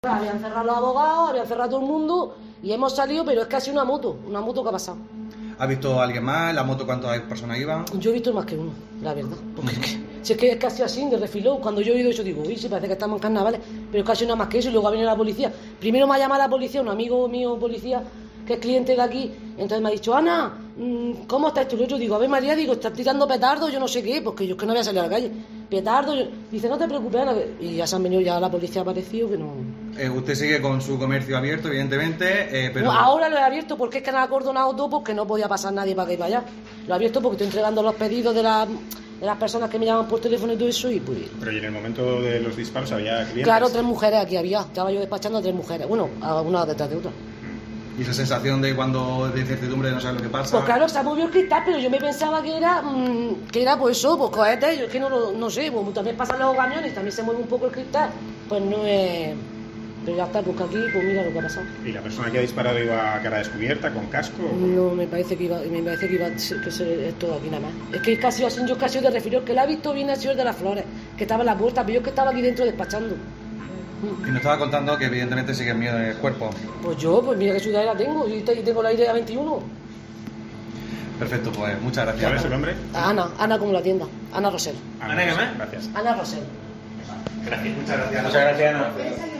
Habían cerrado los abogados, habían cerrado todo el mundo y hemos salido, pero es casi una moto que ha pasado. ¿Has visto a alguien más? ¿La moto cuántas personas iban? Yo he visto más que uno, la verdad. Porque si es que es casi así, de refilón. Cuando yo he oído eso digo, uy, sí, parece que estamos en carnavales, pero casi nada más que eso. Y luego ha venido la policía. Primero me ha llamado la policía, un amigo mío policía, que es cliente de aquí. Entonces me ha dicho, Ana, ¿cómo está esto? Y yo digo, a ver María, digo, estás tirando petardos, yo no sé qué, porque yo es que no voy a salir a la calle. Petardos, dice, no te preocupes, Ana. Y ya se han venido, ya la policía ha aparecido, que no... Usted sigue con su comercio abierto, evidentemente, pero... No, ahora lo he abierto porque es que han acordonado todo porque no podía pasar nadie para que vaya allá. Lo he abierto porque estoy entregando los pedidos de las personas que me llaman por teléfono y todo eso y pues... Pero ¿y en el momento de los disparos había clientes? Claro, 3 mujeres aquí había. Estaba yo despachando a 3 mujeres. Bueno, a una detrás de otra. ¿Y esa sensación de cuando de incertidumbre de no saber lo que pasa? Pues claro, se ha movido el cristal, pero yo me pensaba que era pues eso, pues cohetes. Yo es que no sé, pues también pasan los camiones, también se mueve un poco el cristal. Pues no es... Pero ya está, pues aquí, pues mira lo que ha pasado. ¿Y la persona que ha disparado iba a cara descubierta, con casco? No, me parece que iba que ser esto aquí nada más. Es que casi así, yo casi de refirió, que la ha visto bien el señor de las flores, que estaba en la puerta, pero yo es que estaba aquí dentro despachando. Y nos estaba contando que evidentemente sigue miedo en el cuerpo. Pues mira qué ciudadela tengo, y tengo la idea 21. Perfecto, pues muchas gracias. ¿Cuál es su nombre? Ana como la tienda, Ana Rosell. Ana, ¿qué más? Gracias. Ana Rosell. Gracias. Muchas gracias. Muchas gracias, Ana.